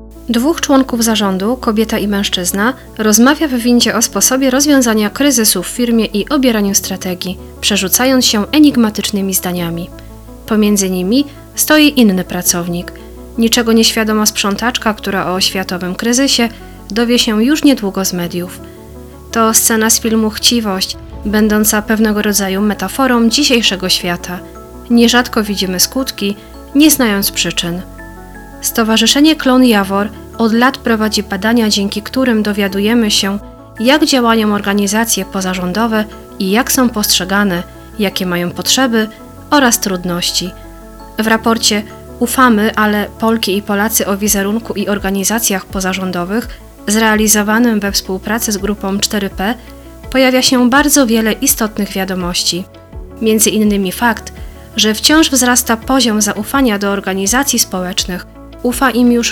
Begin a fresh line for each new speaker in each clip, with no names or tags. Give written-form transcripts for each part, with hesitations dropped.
Dwóch członków zarządu, kobieta i mężczyzna, rozmawia w windzie o sposobie rozwiązania kryzysu w firmie i obieraniu strategii, przerzucając się enigmatycznymi zdaniami. Pomiędzy nimi stoi inny pracownik, niczego nieświadoma sprzątaczka, która o światowym kryzysie dowie się już niedługo z mediów. To scena z filmu Chciwość, będąca pewnego rodzaju metaforą dzisiejszego świata. Nierzadko widzimy skutki, nie znając przyczyn. Stowarzyszenie Klon Jawor od lat prowadzi badania, dzięki którym dowiadujemy się, jak działają organizacje pozarządowe i jak są postrzegane, jakie mają potrzeby oraz trudności. W raporcie Ufamy, ale Polki i Polacy o wizerunku i organizacjach pozarządowych, zrealizowanym we współpracy z grupą 4P, pojawia się bardzo wiele istotnych wiadomości. Między innymi fakt, że wciąż wzrasta poziom zaufania do organizacji społecznych. Ufa im już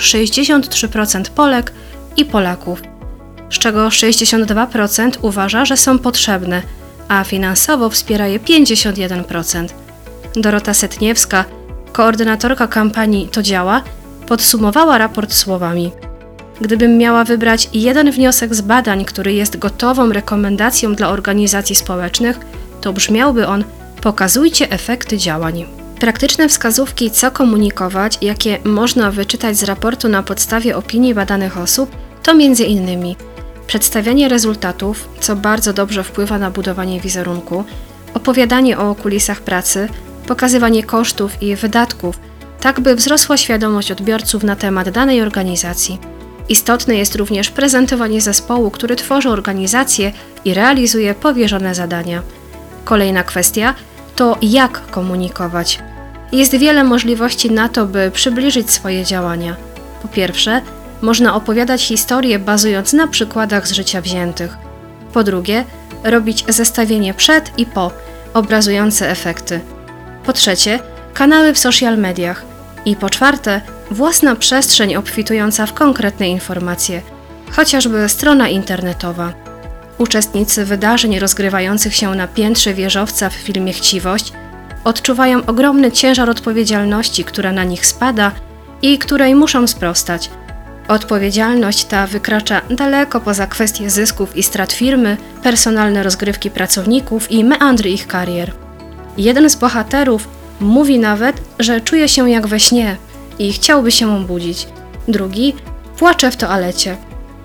63% Polek i Polaków, z czego 62% uważa, że są potrzebne, a finansowo wspiera je 51%. Dorota Setniewska, koordynatorka kampanii To Działa, podsumowała raport słowami: gdybym miała wybrać jeden wniosek z badań, który jest gotową rekomendacją dla organizacji społecznych, to brzmiałby on: pokazujcie efekty działań. Praktyczne wskazówki, co komunikować, jakie można wyczytać z raportu na podstawie opinii badanych osób, to m.in. przedstawianie rezultatów, co bardzo dobrze wpływa na budowanie wizerunku, opowiadanie o kulisach pracy, pokazywanie kosztów i wydatków, tak by wzrosła świadomość odbiorców na temat danej organizacji. Istotne jest również prezentowanie zespołu, który tworzy organizację i realizuje powierzone zadania. Kolejna kwestia to jak komunikować. Jest wiele możliwości na to, by przybliżyć swoje działania. Po pierwsze, można opowiadać historie bazując na przykładach z życia wziętych. Po drugie, robić zestawienie przed i po, obrazujące efekty. Po trzecie, kanały w social mediach. I po czwarte, własna przestrzeń obfitująca w konkretne informacje, chociażby strona internetowa. Uczestnicy wydarzeń rozgrywających się na piętrze wieżowca w filmie Chciwość odczuwają ogromny ciężar odpowiedzialności, która na nich spada i której muszą sprostać. Odpowiedzialność ta wykracza daleko poza kwestie zysków i strat firmy, personalne rozgrywki pracowników i meandry ich karier. Jeden z bohaterów mówi nawet, że czuje się jak we śnie i chciałby się obudzić. Drugi płacze w toalecie.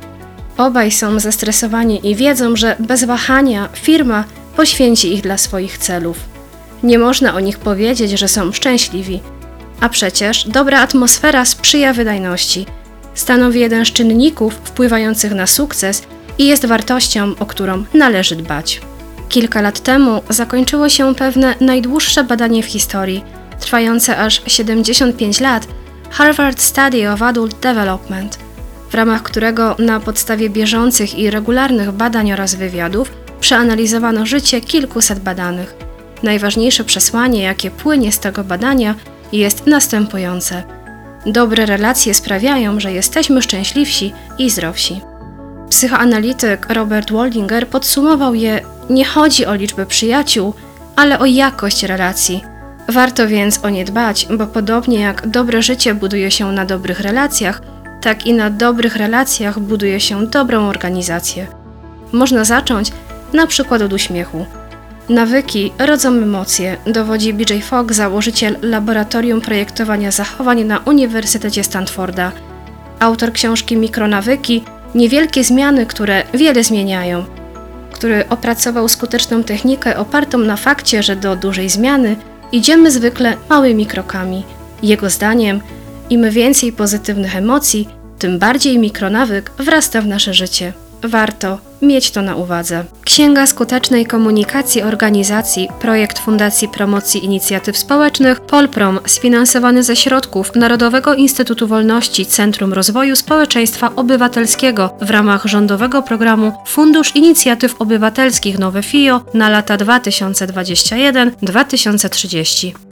Obaj są zestresowani i wiedzą, że bez wahania firma poświęci ich dla swoich celów. Nie można o nich powiedzieć, że są szczęśliwi. A przecież dobra atmosfera sprzyja wydajności. Stanowi jeden z czynników wpływających na sukces i jest wartością, o którą należy dbać. Kilka lat temu zakończyło się pewne najdłuższe badanie w historii, trwające aż 75 lat, Harvard Study of Adult Development, w ramach którego na podstawie bieżących i regularnych badań oraz wywiadów przeanalizowano życie kilkuset badanych. Najważniejsze przesłanie, jakie płynie z tego badania, jest następujące. Dobre relacje sprawiają, że jesteśmy szczęśliwsi i zdrowsi. Psychoanalityk Robert Waldinger podsumował je: nie chodzi o liczbę przyjaciół, ale o jakość relacji. Warto więc o nie dbać, bo podobnie jak dobre życie buduje się na dobrych relacjach, tak i na dobrych relacjach buduje się dobrą organizację. Można zacząć na przykład od uśmiechu. Nawyki rodzą emocje, dowodzi BJ Fogg, założyciel Laboratorium Projektowania Zachowań na Uniwersytecie Stanforda. Autor książki Mikronawyki, niewielkie zmiany, które wiele zmieniają, który opracował skuteczną technikę opartą na fakcie, że do dużej zmiany idziemy zwykle małymi krokami. Jego zdaniem, im więcej pozytywnych emocji, tym bardziej mikronawyk wrasta w nasze życie. Warto mieć to na uwadze. Księga Skutecznej Komunikacji Organizacji, projekt Fundacji Promocji Inicjatyw Społecznych Polprom, sfinansowany ze środków Narodowego Instytutu Wolności Centrum Rozwoju Społeczeństwa Obywatelskiego w ramach rządowego programu Fundusz Inicjatyw Obywatelskich Nowe FIO na lata 2021-2030.